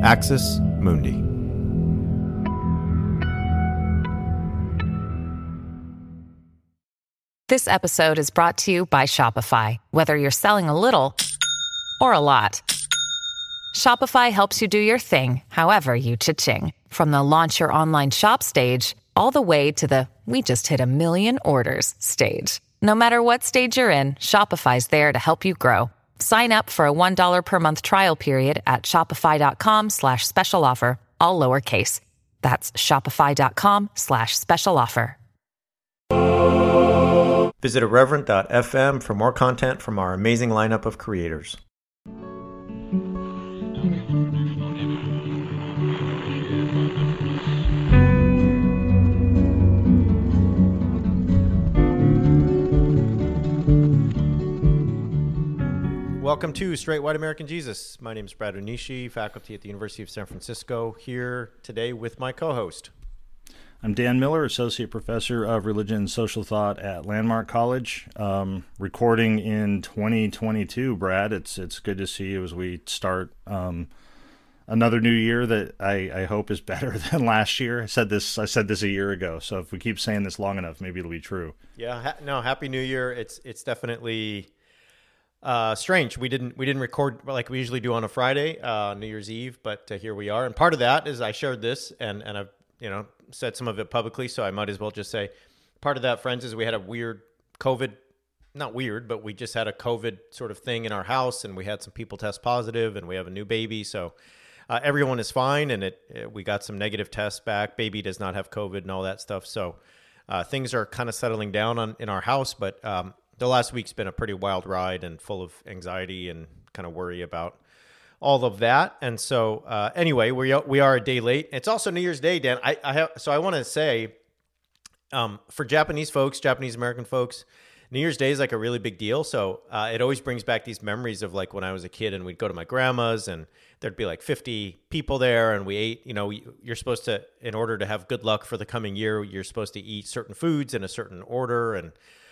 Axis Mundi. This episode is brought to you by Shopify. Whether you're selling a little or a lot, Shopify helps you do your thing, however you cha-ching. From the launch your online shop stage, all the way to the we just hit 1 million orders stage. No matter what stage you're in, Shopify's there to help you grow. Sign up for a $1 per month trial period at shopify.com/special offer, all lowercase. That's shopify.com/special offer. Visit irreverent.fm for more content from our amazing lineup of creators. Welcome to Straight White American Jesus. My name is Brad Onishi, faculty at the University of San Francisco, here today with my co-host. I'm Dan Miller, Associate Professor of Religion and Social Thought at Landmark College, recording in 2022, Brad. It's good to see you as we start another new year that I hope is better than last year. I said this a year ago, so if we keep saying this long enough, maybe it'll be true. Yeah, Happy New Year. It's definitely strange. We didn't record like we usually do on a Friday, New Year's Eve, but here we are. And part of that is I shared this and I've said some of it publicly, so I might as well just say part of that, friends, is we had a weird COVID, not weird, but we just had a COVID sort of thing in our house, and we had some people test positive, and we have a new baby, so everyone is fine, and we got some negative tests back. Baby does not have COVID and all that stuff, so things are kind of settling down in our house, but the last week's been a pretty wild ride and full of anxiety and kind of worry about all of that. And so anyway, we are a day late. It's also New Year's Day, Dan. I want to say for Japanese American folks, New Year's Day is like a really big deal. So it always brings back these memories of like when I was a kid and we'd go to my grandma's and there'd be like 50 people there and we ate, you're supposed to, in order to have good luck for the coming year, you're supposed to eat certain foods in a certain order. And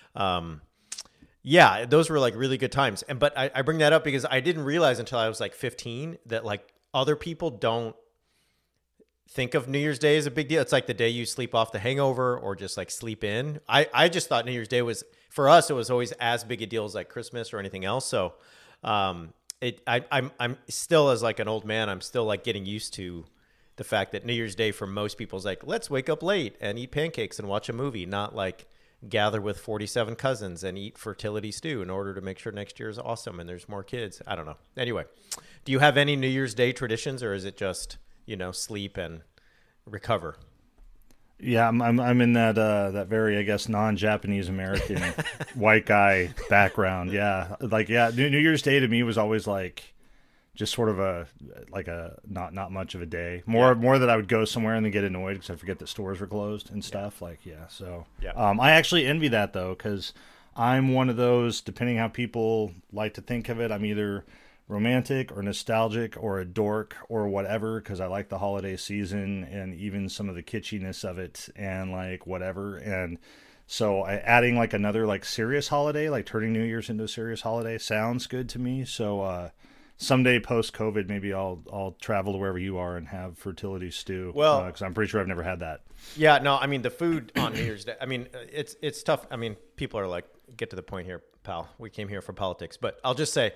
yeah, those were like really good times. But I bring that up because I didn't realize until I was like 15 that like other people don't think of New Year's Day as a big deal. It's like the day you sleep off the hangover or just like sleep in. I just thought New Year's Day was, for us, it was always as big a deal as like Christmas or anything else. So I'm still, as like an old man, I'm still like getting used to the fact that New Year's Day for most people is like, let's wake up late and eat pancakes and watch a movie, not like gather with 47 cousins and eat fertility stew in order to make sure next year is awesome and there's more kids. I don't know. Anyway, do you have any New Year's Day traditions, or is it just, sleep and recover? Yeah, I'm in that very, I guess, non-Japanese American white guy background. Yeah, New Year's Day to me was always like just sort of a not much of a day. More that I would go somewhere and then get annoyed because I forget that stores were closed and stuff. I actually envy that though, because I'm one of those, depending how people like to think of it, I'm either romantic or nostalgic or a dork or whatever, because I like the holiday season and even some of the kitschiness of it and like whatever. And so adding like another like serious holiday, like turning New Year's into a serious holiday sounds good to me. So someday post-COVID, maybe I'll travel to wherever you are and have fertility stew. Well, because I'm pretty sure I've never had that. Yeah, no, I mean the food on New Year's Day. I mean it's tough. I mean people are like, get to the point here, pal. We came here for politics, but I'll just say,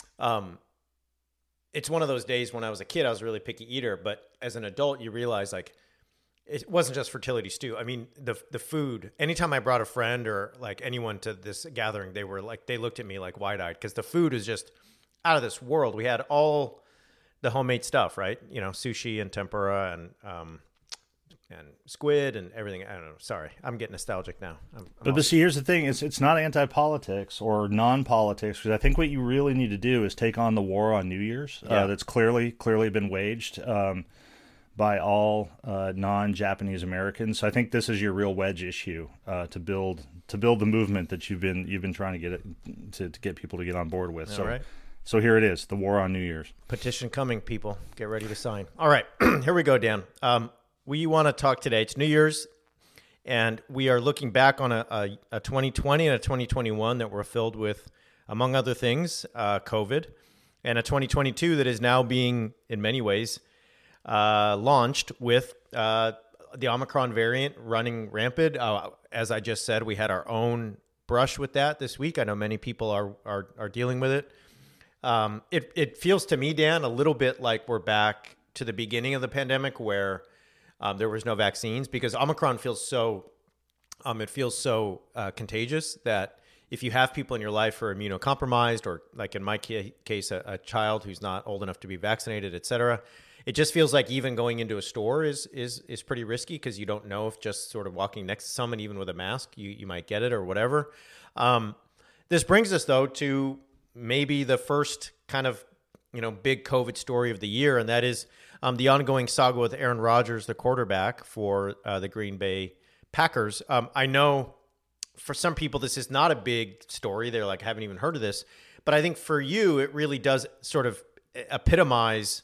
it's one of those days when I was a kid, I was a really picky eater, but as an adult, you realize like it wasn't just fertility stew. I mean the food. Anytime I brought a friend or like anyone to this gathering, they looked at me like wide-eyed because the food is just out of this world. We had all the homemade stuff, right? Sushi and tempura and squid and everything. I don't know. Sorry, I'm getting nostalgic now. But here's the thing: it's not anti-politics or non-politics, because I think what you really need to do is take on the war on New Year's. That's clearly been waged by all non-Japanese Americans. So I think this is your real wedge issue to build the movement that you've been trying to get people to get on board with. All right. So here it is, the war on New Year's. Petition coming, people. Get ready to sign. All right, here we go, Dan. We want to talk today. It's New Year's, and we are looking back on a 2020 and a 2021 that were filled with, among other things, COVID, and a 2022 that is now being, in many ways, launched with the Omicron variant running rampant. As I just said, we had our own brush with that this week. I know many people are dealing with it. It feels to me, Dan, a little bit like we're back to the beginning of the pandemic where there was no vaccines, because Omicron feels so contagious that if you have people in your life who are immunocompromised, or like in my case, a child who's not old enough to be vaccinated, et cetera, it just feels like even going into a store is pretty risky, because you don't know if just sort of walking next to someone, even with a mask, you might get it or whatever. This brings us, though, to maybe the first kind of, big COVID story of the year, and that is the ongoing saga with Aaron Rodgers, the quarterback for the Green Bay Packers. I know for some people this is not a big story. They're like, haven't even heard of this. But I think for you, it really does sort of epitomize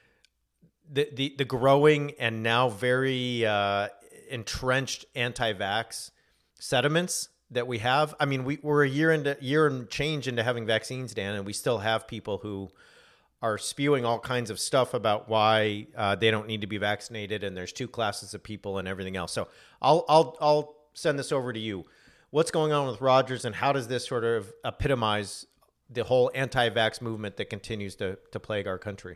the growing and now very entrenched anti-vax sentiments that we have. I mean, we're a year and change into having vaccines, Dan, and we still have people who are spewing all kinds of stuff about why they don't need to be vaccinated, and there's two classes of people and everything else. So I'll send this over to you. What's going on with Rodgers, and how does this sort of epitomize the whole anti-vax movement that continues to plague our country?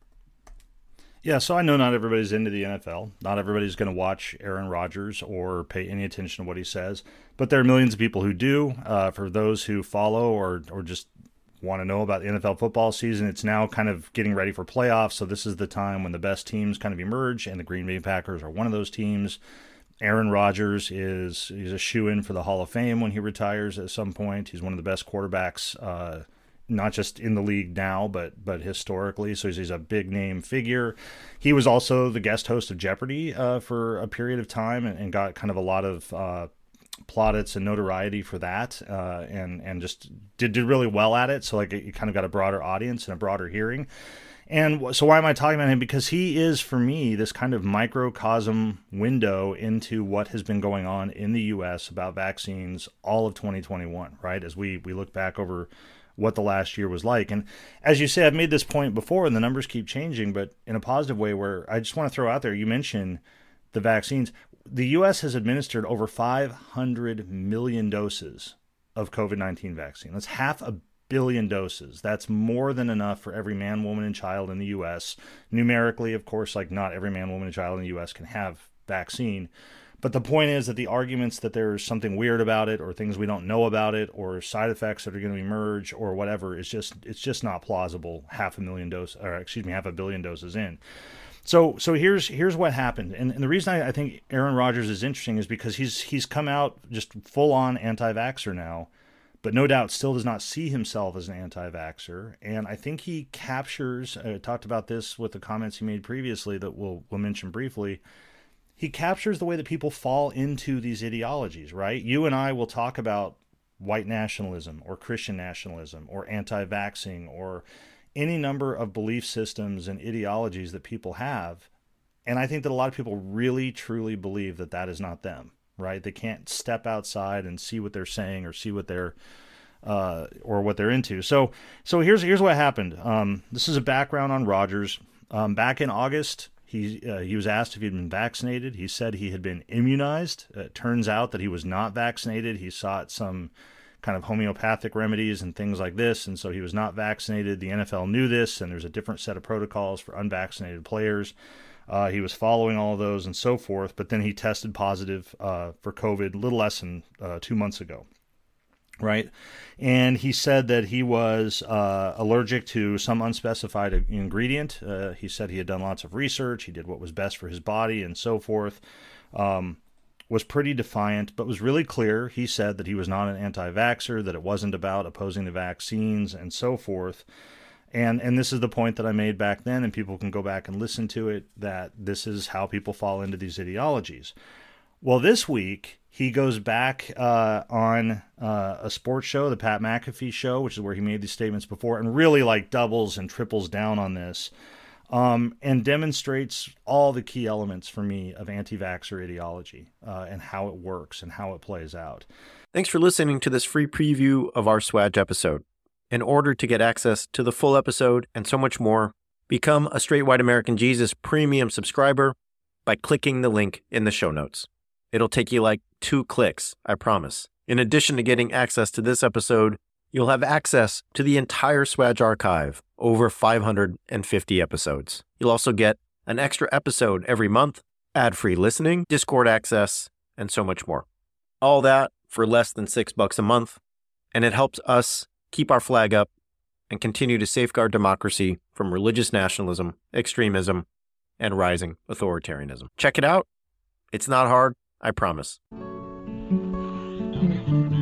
Yeah, so I know not everybody's into the NFL. Not everybody's going to watch Aaron Rodgers or pay any attention to what he says. But there are millions of people who do. For those who follow or just want to know about the NFL football season, it's now kind of getting ready for playoffs. So this is the time when the best teams kind of emerge, and the Green Bay Packers are one of those teams. Aaron Rodgers he's a shoo-in for the Hall of Fame when he retires at some point. He's one of the best quarterbacks, not just in the league now, but historically. So he's a big name figure. He was also the guest host of Jeopardy for a period of time, and got kind of a lot of plaudits and notoriety for that, and just did really well at it. So like it kind of got a broader audience and a broader hearing. And so why am I talking about him? Because he is, for me, this kind of microcosm window into what has been going on in the U.S. about vaccines all of 2021, right? As we look back over what the last year was like. And as you say, I've made this point before, and the numbers keep changing, but in a positive way, where I just want to throw out there, you mentioned the vaccines. The U.S. has administered over 500 million doses of COVID-19 vaccine. That's 500 million doses. That's more than enough for every man, woman, and child in the U.S. Numerically, of course, like not every man, woman, and child in the U.S. can have vaccine. But the point is that the arguments that there's something weird about it, or things we don't know about it, or side effects that are going to emerge, or whatever, it's just not plausible. 500 million doses in. So here's what happened, and the reason I think Aaron Rodgers is interesting is because he's come out just full on anti-vaxxer now, but no doubt still does not see himself as an anti-vaxxer. And I think he captures, I talked about this with the comments he made previously that we'll mention briefly. He captures the way that people fall into these ideologies, right? You and I will talk about white nationalism or Christian nationalism or anti-vaxxing or any number of belief systems and ideologies that people have. And I think that a lot of people really, truly believe that that is not them. Right? They can't step outside and see what they're saying or see what they're or what they're into. So here's what happened. This is a background on Rodgers. Back in August, he was asked if he'd been vaccinated. He said he had been immunized. It turns out that he was not vaccinated. He sought some kind of homeopathic remedies and things like this, and so he was not vaccinated. The NFL knew this, and there's a different set of protocols for unvaccinated players. He was following all of those and so forth, but then he tested positive for COVID a little less than 2 months ago, right? And he said that he was allergic to some unspecified ingredient. He said he had done lots of research. He did what was best for his body and so forth. Was pretty defiant, but was really clear. He said that he was not an anti-vaxxer, that it wasn't about opposing the vaccines and so forth. And this is the point that I made back then, and people can go back and listen to it, that this is how people fall into these ideologies. Well, this week, he goes back on a sports show, the Pat McAfee show, which is where he made these statements before, and really like doubles and triples down on this, and demonstrates all the key elements for me of anti-vaxxer ideology and how it works and how it plays out. Thanks for listening to this free preview of our Swag episode. In order to get access to the full episode and so much more, Become a Straight White American Jesus premium subscriber by clicking the link in the show notes. It'll take you like 2 clicks, I promise. In addition to getting access to this episode, you'll have access to the entire Swag archive, over 550 episodes. You'll also get an extra episode every month, ad-free listening, Discord access, and so much more. All that for less than $6 a month, and it helps us keep our flag up and continue to safeguard democracy from religious nationalism, extremism, and rising authoritarianism. Check it out. It's not hard, I promise.